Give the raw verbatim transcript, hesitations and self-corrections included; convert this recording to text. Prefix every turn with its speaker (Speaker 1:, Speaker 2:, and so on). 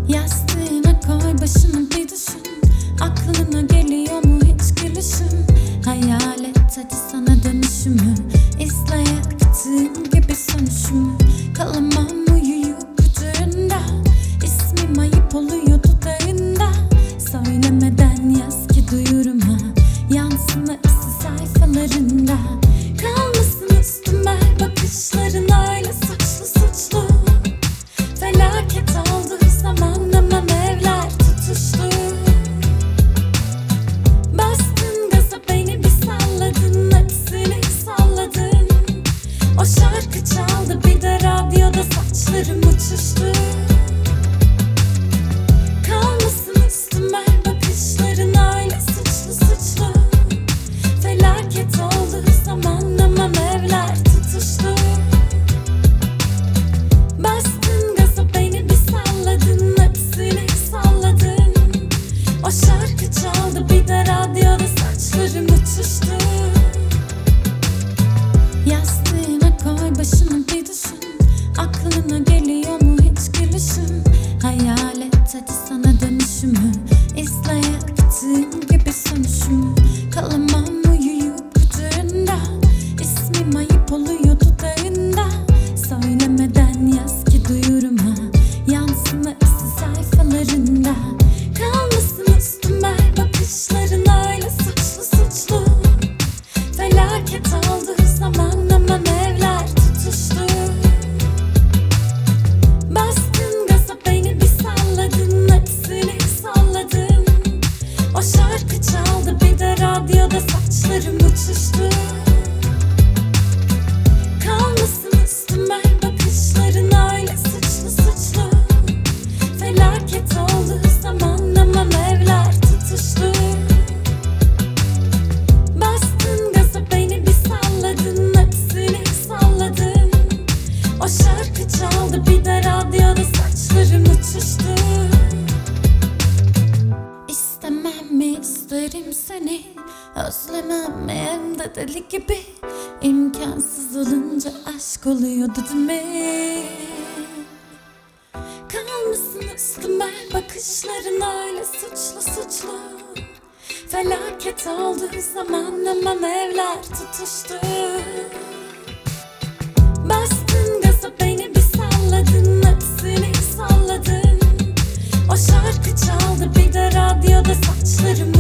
Speaker 1: Yastığına koy başını bir düşün. Aklına geliyor mu hiç gülüşüm? Hayal et hadi sana dönüşümü. İzle yaktığım gibi sönüşümü. Kalamam uyuyup kucağında. İsmim ayıp oluyor dudağında. Söylemeden yaz ki duyuruma. Yansın hepsi sayfalarında. Kalmasın üstüme bakışların öyle suçlu suçlu. Felaket oldu zaman aman evler tutuştu. Bastın gaza beni bir salladın, hepsini salladın. O şarkı çaldı bir de radyoda saçlarım uçuştu. Kalmasın üstüme bakışların öyle suçlu suçlu. Felaket oldu zaman aman evler tutuştu. Bastın gaza beni bir salladın, hepsini salladın. O şarkı çaldı bir de radyoda saçlarım uçuştu. Yastığına koy başını bir düşün. Aklına geliyor mu hiç gülüşüm? Hayal et hadi sana dönüşümü. İzle yaktığım gibi sönüşümü. Kalamam uyuyup kucağında. İsmim ayıp oluyor dudağında. Söylemeden yaz ki duyuruma. Yansın hepsi sayfalarında. Kalmasın üstüme bakışların öyle suçlu suçlu. Felaket oldu zaman aman evler tutuştu. Bastın gaza beni bir salladın, hepsini salladın. O şarkı çaldı bir de radyoda saçlarım uçuştu. Kalmasın üstüme bakışların öyle suçlu suçlu. Felaket oldu zaman aman evler tutuştu. Bastın gaza beni bir salladın, hepsini salladın. O şarkı çaldı bir de radyoda saçlarım uçuştu. İstemem mi isterim seni, özlemem mi hem de deli gibi. İmkansız olunca aşk oluyor değil mi? Kalmasın üstüme bakışların öyle suçlu suçlu. Felaket oldu zaman aman evler tutuştu. Bastın gaza beni bir salladın, hepsini salladın. O şarkı çaldı bir de radyoda saçlarım